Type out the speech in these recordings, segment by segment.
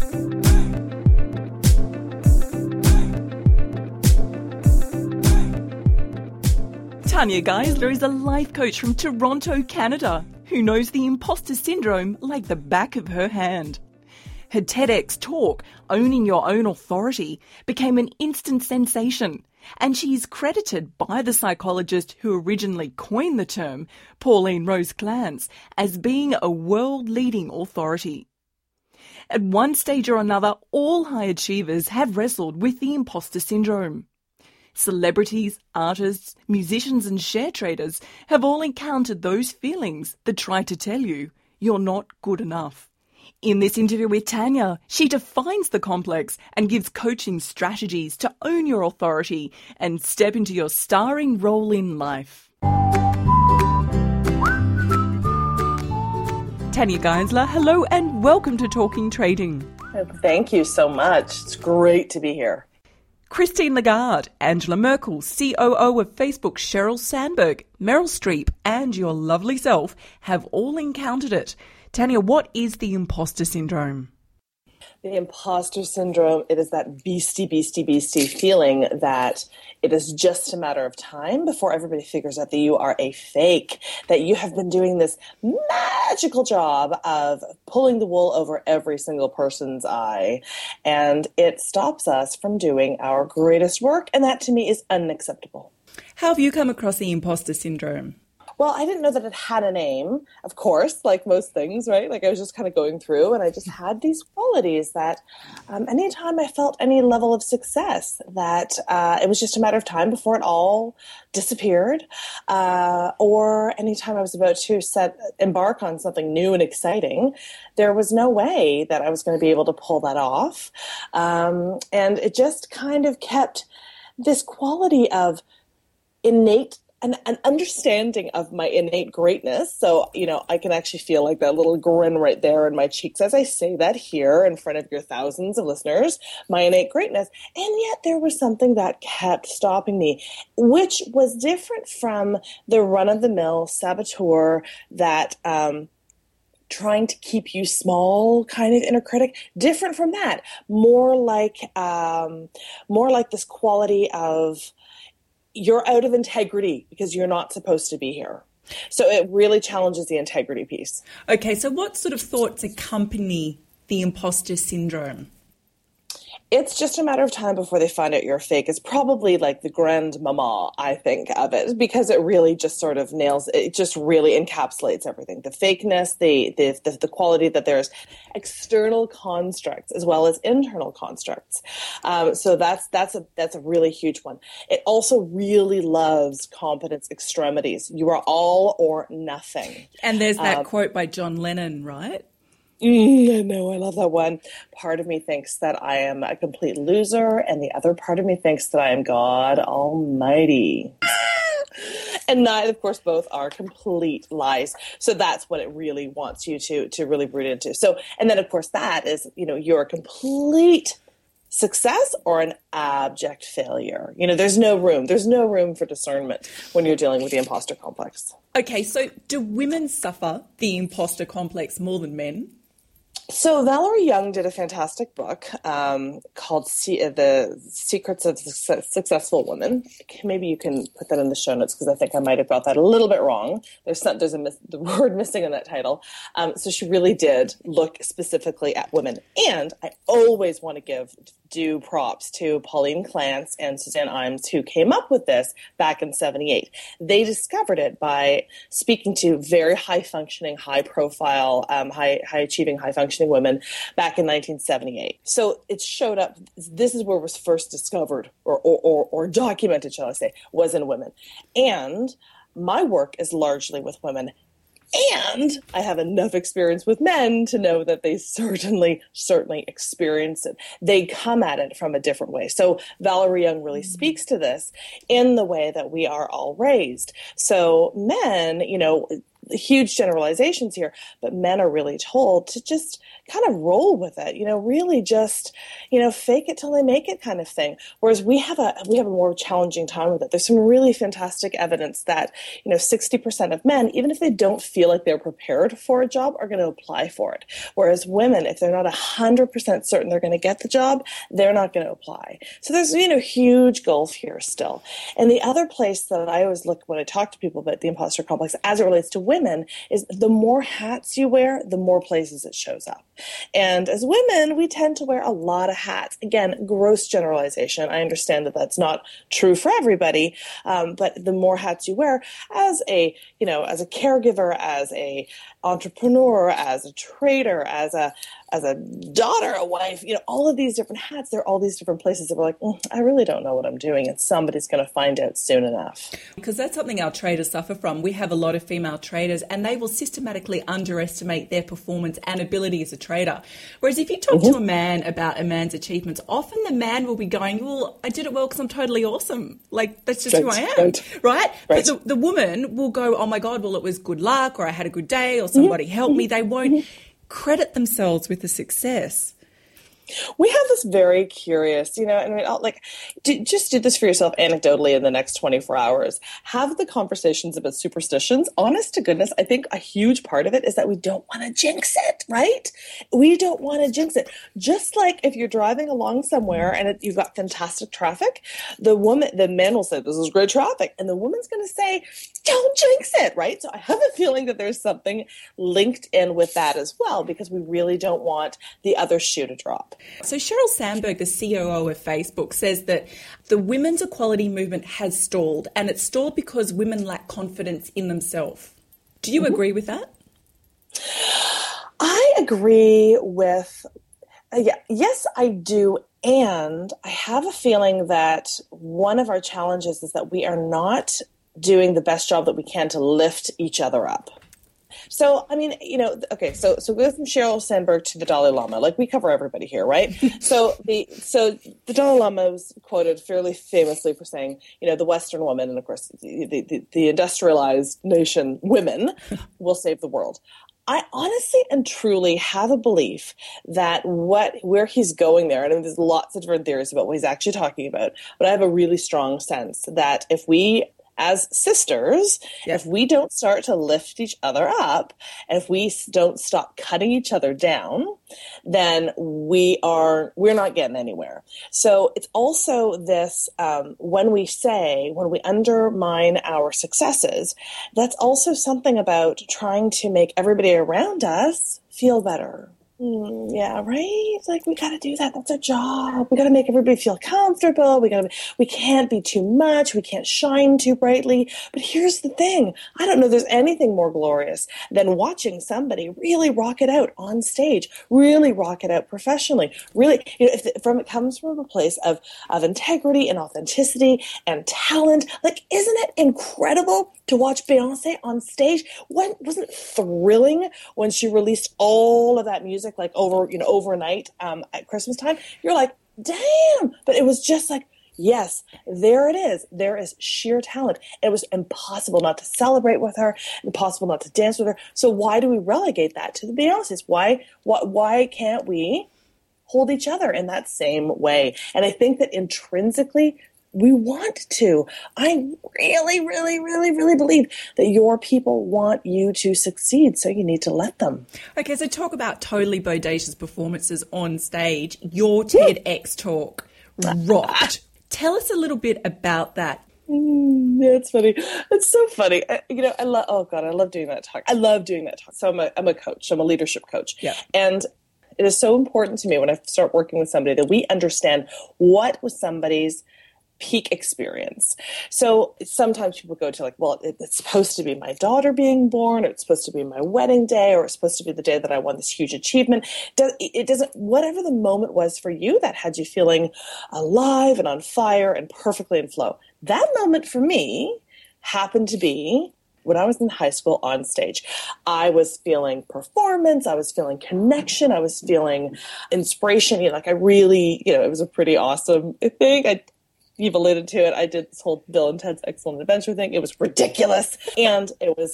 Tanya Geisler is a life coach from Toronto, Canada, who knows the imposter syndrome like the back of her hand. Her TEDx talk, Owning Your Own Authority, became an instant sensation, and she is credited by the psychologist who originally coined the term, Pauline Rose Clance, as being a world-leading authority. At one stage or another, all high achievers have wrestled with the imposter syndrome. Celebrities, artists, musicians and share traders have all encountered those feelings that try to tell you you're not good enough. In this interview with Tanya, she defines the complex and gives coaching strategies to own your authority and step into your starring role in life. Tanya Geisler, hello and welcome to Talking Trading. Thank you so much. It's great to be here. Christine Lagarde, Angela Merkel, COO of Facebook, Sheryl Sandberg, Meryl Streep and your lovely self have all encountered it. Tanya, what is the imposter syndrome? The imposter syndrome, it is that beastie feeling that it is just a matter of time before everybody figures out that you are a fake, that you have been doing this magical job of pulling the wool over every single person's eye, and it stops us from doing our greatest work, and that to me is unacceptable. How have you come across the imposter syndrome? Well, I didn't know that it had a name, of course, like most things, right? Like I was just kind of going through and I just had these qualities that anytime I felt any level of success, that it was just a matter of time before it all disappeared, or anytime I was about to embark on something new and exciting, there was no way that I was going to be able to pull that off. And it just kind of kept this quality of innate an understanding of my innate greatness. So, I can actually feel like that little grin right there in my cheeks as I say that here in front of your thousands of listeners, my innate greatness. And yet there was something that kept stopping me, which was different from the run-of-the-mill saboteur that trying to keep you small kind of inner critic. Different from that. More like this quality of you're out of integrity because you're not supposed to be here. So it really challenges the integrity piece. Okay, so what sort of thoughts accompany the imposter syndrome? It's just a matter of time before they find out you're fake. It's probably like the grandmama, I think, of it, because it really just sort of it just really encapsulates everything. The fakeness, the quality that there's external constructs as well as internal constructs. So that's a really huge one. It also really loves competence extremities. You are all or nothing. And there's that quote by John Lennon, right? No, I love that one. Part of me thinks that I am a complete loser, and the other part of me thinks that I am God Almighty. And neither, of course, both are complete lies. So that's what it really wants you to really root into. So, and then, of course, that is, you're a complete success or an abject failure. There's no room for discernment when you're dealing with the imposter complex. Okay, so do women suffer the imposter complex more than men? So Valerie Young did a fantastic book called The Secrets of Successful Women. Maybe you can put that in the show notes because I think I might have got that a little bit wrong. There's the word missing in that title. So she really did look specifically at women. And I always want to give due props to Pauline Clance and Suzanne Imes, who came up with this back in 1978. They discovered it by speaking to very high-functioning, high-profile, high-achieving, high-functioning women back in 1978. So it showed up. This is where it was first discovered or documented, shall I say, was in women. And my work is largely with women. And I have enough experience with men to know that they certainly experience it. They come at it from a different way. So Valerie Young really speaks to this in the way that we are all raised. So men, huge generalizations here, but men are really told to just kind of roll with it, really just, fake it till they make it kind of thing. Whereas we have a more challenging time with it. There's some really fantastic evidence that, 60% of men, even if they don't feel like they're prepared for a job, are going to apply for it. Whereas women, if they're not 100% certain they're going to get the job, they're not going to apply. So there's, huge gulf here still. And the other place that I always look when I talk to people about the imposter complex as it relates to women is the more hats you wear, the more places it shows up. And as women, we tend to wear a lot of hats. Again, gross generalization. I understand that that's not true for everybody, but the more hats you wear as a caregiver, as a entrepreneur, as a trader, as a daughter, a wife, all of these different hats, there are all these different places that we're like, I really don't know what I'm doing, and somebody's going to find out soon enough. Because that's something our traders suffer from. We have a lot of female traders, and they will systematically underestimate their performance and ability as a trader. Whereas if you talk to a man about a man's achievements, often the man will be going, well, I did it well because I'm totally awesome. Like, that's just who I am, right? But the woman will go, oh my God, well, it was good luck, or I had a good day, or somebody helped me. They won't credit themselves with the success. We have this very curious, just do this for yourself anecdotally in the next 24 hours. Have the conversations about superstitions. Honest to goodness, I think a huge part of it is that we don't want to jinx it, right? We don't want to jinx it. Just like if you're driving along somewhere and you've got fantastic traffic, the man will say, this is great traffic. And the woman's going to say, don't jinx it, right? So I have a feeling that there's something linked in with that as well, because we really don't want the other shoe to drop. So Sheryl Sandberg, the COO of Facebook, says that the women's equality movement has stalled, and it's stalled because women lack confidence in themselves. Do you agree with that? I agree with, yes, I do. And I have a feeling that one of our challenges is that we are not doing the best job that we can to lift each other up. So, I mean, so go from Sheryl Sandberg to the Dalai Lama. Like, we cover everybody here, right? So the Dalai Lama was quoted fairly famously for saying, the Western woman, and of course the industrialized nation women will save the world. I honestly and truly have a belief that where he's going there, and I mean, there's lots of different theories about what he's actually talking about, but I have a really strong sense that if we, as sisters, if we don't start to lift each other up, and if we don't stop cutting each other down, then we're not getting anywhere. So it's also this, when we undermine our successes, that's also something about trying to make everybody around us feel better. Yeah, right? Like, we got to do that. That's our job. We got to make everybody feel comfortable. We can't be too much. We can't shine too brightly. But here's the thing. I don't know there's anything more glorious than watching somebody really rock it out on stage, really rock it out professionally. Really, if it comes from a place of integrity and authenticity and talent, like, isn't it incredible to watch Beyonce on stage? Wasn't it thrilling when she released all of that music, like overnight at Christmas time? You're like, damn! But it was just like, yes, there it is. There is sheer talent. It was impossible not to celebrate with her, impossible not to dance with her. So why do we relegate that to the Beyoncés? Why can't we hold each other in that same way? And I think that intrinsically, we want to. I really, really, really, really believe that your people want you to succeed, so you need to let them. Okay, so talk about totally bodacious performances on stage. Your TEDx talk rocked. Tell us a little bit about that. Yeah, it's funny. It's so funny. I love doing that talk. I love doing that talk. So I'm a coach. I'm a leadership coach. Yeah. And it is so important to me when I start working with somebody that we understand what was somebody's peak experience. So sometimes people go to like, well, it's supposed to be my daughter being born, or it's supposed to be my wedding day, or it's supposed to be the day that I won this huge achievement. It doesn't, whatever the moment was for you that had you feeling alive and on fire and perfectly in flow. That moment for me happened to be when I was in high school on stage. I was feeling performance, I was feeling connection, I was feeling inspiration. Like, I really, it was a pretty awesome thing. you've alluded to it. I did this whole Bill and Ted's Excellent Adventure thing. It was ridiculous. And it was,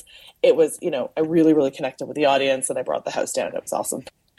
I really, really connected with the audience, and I brought the house down. It was awesome.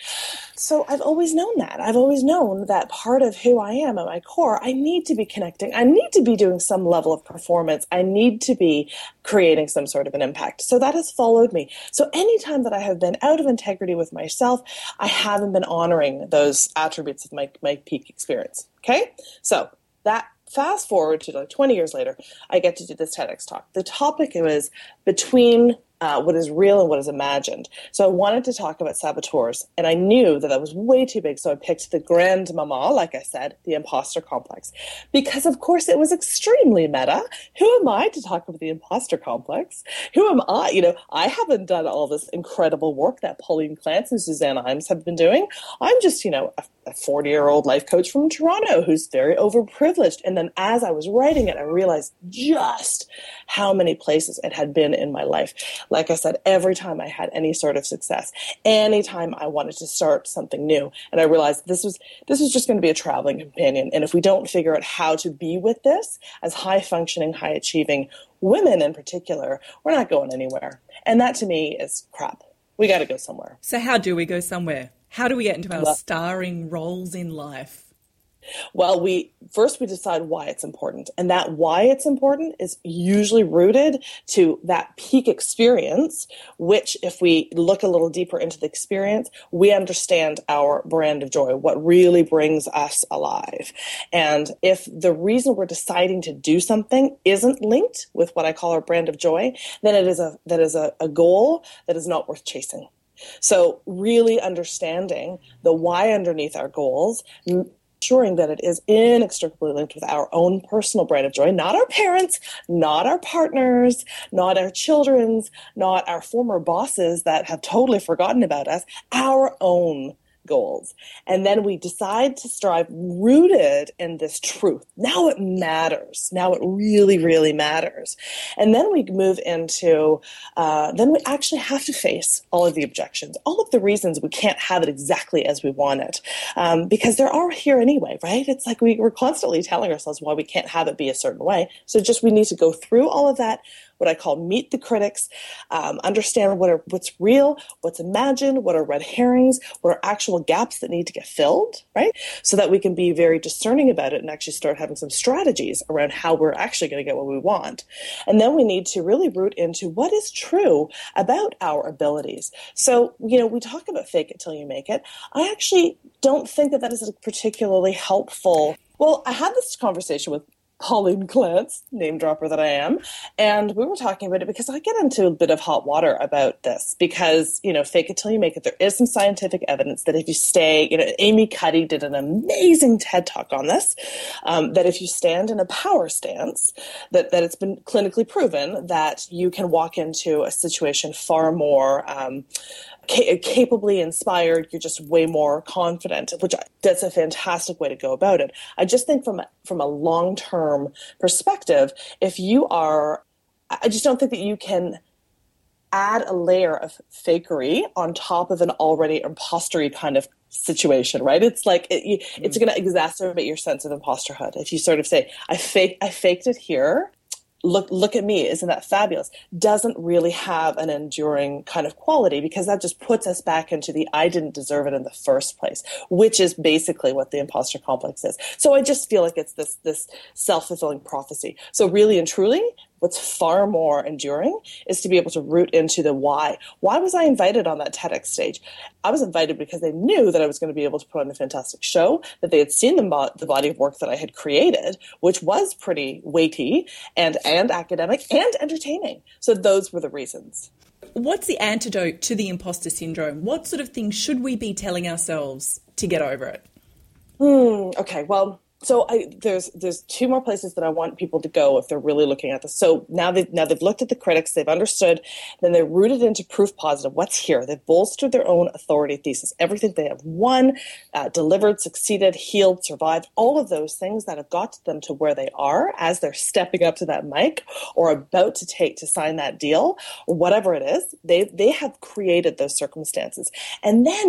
So I've always known that. I've always known that part of who I am at my core, I need to be connecting. I need to be doing some level of performance. I need to be creating some sort of an impact. So that has followed me. So anytime that I have been out of integrity with myself, I haven't been honoring those attributes of my peak experience. Okay? So that fast forward to like 20 years later, I get to do this TEDx talk. The topic was between what is real and what is imagined. So I wanted to talk about saboteurs, and I knew that was way too big, so I picked the grand mama, like I said, the imposter complex, because of course it was extremely meta. Who am I to talk about the imposter complex? Who am I? I haven't done all this incredible work that Pauline Clance and Suzanne Imes have been doing. I'm just, a 40-year-old life coach from Toronto who's very overprivileged. And then as I was writing it, I realized just how many places it had been in my life. Like I said, every time I had any sort of success, anytime I wanted to start something new, and I realized this was just going to be a traveling companion. And if we don't figure out how to be with this as high-functioning, high-achieving women in particular, we're not going anywhere. And that to me is crap. We got to go somewhere. So how do we go somewhere? How do we get into our starring roles in life? Well, we decide why it's important. And that why it's important is usually rooted to that peak experience, which if we look a little deeper into the experience, we understand our brand of joy, what really brings us alive. And if the reason we're deciding to do something isn't linked with what I call our brand of joy, then that is a goal that is not worth chasing. So really understanding the why underneath our goals, ensuring that it is inextricably linked with our own personal brand of joy, not our parents, not our partners, not our children's, not our former bosses that have totally forgotten about us, our own goals. And then we decide to strive rooted in this truth. Now it matters. Now it really, really matters. And then we move into, then we actually have to face all of the objections, all of the reasons we can't have it exactly as we want it. Because there are here anyway, right? It's like we're constantly telling ourselves why we can't have it be a certain way. So just we need to go through all of that, what I call meet the critics, understand what's real, what's imagined, what are red herrings, what are actual gaps that need to get filled, right? So that we can be very discerning about it and actually start having some strategies around how we're actually going to get what we want. And then we need to really root into what is true about our abilities. So, we talk about fake it till you make it. I actually don't think that is a particularly helpful. Well, I had this conversation with Pauline Clance, name dropper that I am, and we were talking about it because I get into a bit of hot water about this because, fake it till you make it. There is some scientific evidence that if you stay, Amy Cuddy did an amazing TED Talk on this, that if you stand in a power stance, that it's been clinically proven that you can walk into a situation far more capably inspired, you're just way more confident, that's a fantastic way to go about it. I just think from a long-term perspective, I just don't think that you can add a layer of fakery on top of an already impostery kind of situation, right? It's like it's going to exacerbate your sense of imposterhood if you sort of say, I faked it here. Look at me, isn't that fabulous? Doesn't really have an enduring kind of quality because that just puts us back into the I didn't deserve it in the first place, which is basically what the imposter complex is. So I just feel like it's this self-fulfilling prophecy. So really and truly, what's far more enduring is to be able to root into the why. Why was I invited on that TEDx stage? I was invited because they knew that I was going to be able to put on a fantastic show, that they had seen the body of work that I had created, which was pretty weighty and academic and entertaining. So those were the reasons. What's the antidote to the imposter syndrome? What sort of things should we be telling ourselves to get over it? Okay, well, so there's two more places that I want people to go if they're really looking at this. So now they've looked at the critics, they've understood, then they're rooted into proof positive. What's here? They've bolstered their own authority thesis. Everything they have won, delivered, succeeded, healed, survived, all of those things that have got them to where they are as they're stepping up to that mic or about to sign that deal or whatever it is. They have created those circumstances. And then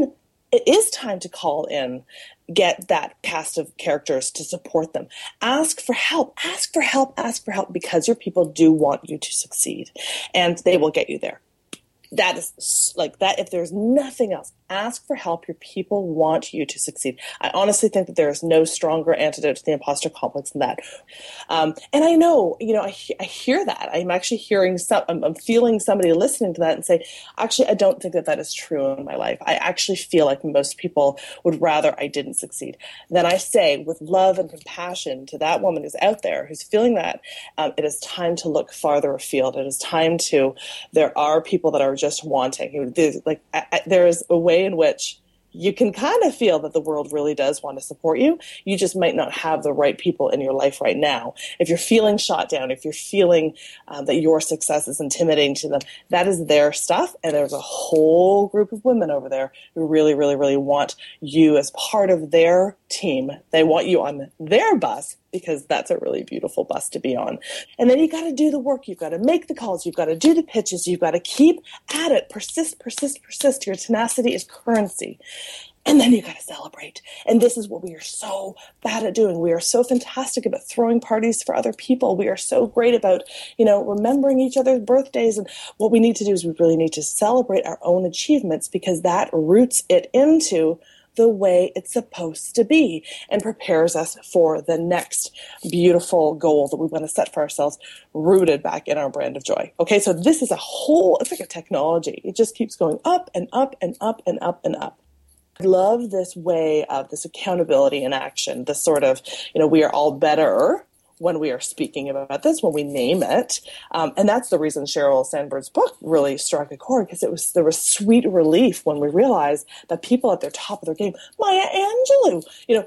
it is time to call in, get that cast of characters to support them. Ask for help, ask for help, ask for help, because your people do want you to succeed, and they will get you there. That is like that. If there's nothing else, ask for help. Your people want you to succeed. I honestly think that there is no stronger antidote to the imposter complex than that. And I know, I hear that. I'm actually hearing I'm feeling somebody listening to that and say, actually, I don't think that is true in my life. I actually feel like most people would rather I didn't succeed. Then I say, with love and compassion to that woman who's out there, who's feeling that, it is time to look farther afield. It is time there are people that are just wanting. There is a way in which you can kind of feel that the world really does want to support you. You just might not have the right people in your life right now. If you're feeling shot down, if you're feeling that your success is intimidating to them, that is their stuff. And there's a whole group of women over there who really, really, really want you as part of their team. They want you on their bus, because that's a really beautiful bus to be on. And then you got to do the work. You've got to make the calls. You've got to do the pitches. You've got to keep at it. Persist, persist, persist. Your tenacity is currency. And then you got to celebrate. And this is what we are so bad at doing. We are so fantastic about throwing parties for other people. We are so great about, remembering each other's birthdays. And what we need to do is we really need to celebrate our own achievements, because that roots it into the way it's supposed to be and prepares us for the next beautiful goal that we want to set for ourselves, rooted back in our brand of joy. Okay, so this is it's like a technology. It just keeps going up and up and up and up and up. I love this way of this accountability in action, this sort of, we are all better when we are speaking about this, when we name it. And that's the reason Sheryl Sandberg's book really struck a chord, because there was sweet relief when we realized that people at their top of their game, Maya Angelou,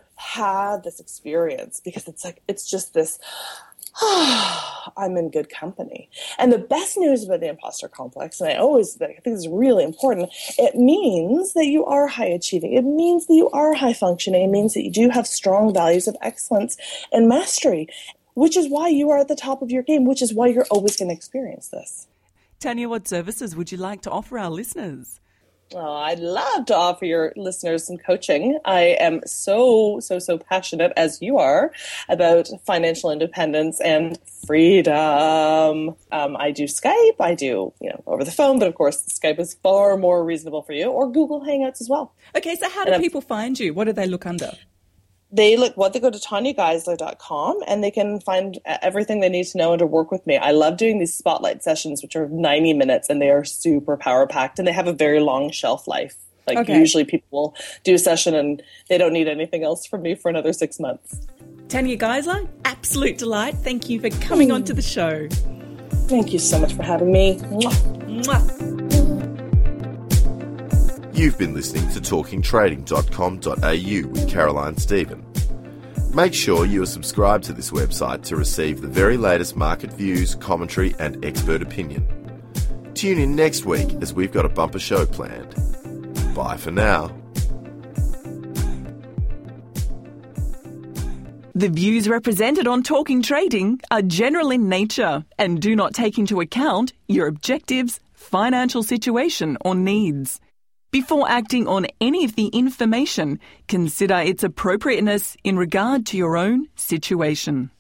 had this experience, because it's just this, I'm in good company. And the best news about the imposter complex, and I think this is really important, it means that you are high achieving. It means that you are high functioning. It means that you do have strong values of excellence and mastery, which is why you are at the top of your game, which is why you're always going to experience this. Tanya, what services would you like to offer our listeners? Oh, I'd love to offer your listeners some coaching. I am so passionate, as you are, about financial independence and freedom. I do Skype. I do, over the phone, but of course Skype is far more reasonable for you, or Google Hangouts as well. Okay, so how do people find you? What do they look under? They go to TanyaGeisler.com, and they can find everything they need to know and to work with me. I love doing these spotlight sessions, which are 90 minutes, and they are super power-packed, and they have a very long shelf life. Usually people will do a session and they don't need anything else from me for another 6 months. Tanya Geisler, absolute delight. Thank you for coming onto the show. Thank you so much for having me. Mwah. Mwah. You've been listening to talkingtrading.com.au with Caroline Stephen. Make sure you are subscribed to this website to receive the very latest market views, commentary and expert opinion. Tune in next week as we've got a bumper show planned. Bye for now. The views represented on Talking Trading are general in nature and do not take into account your objectives, financial situation or needs. Before acting on any of the information, consider its appropriateness in regard to your own situation.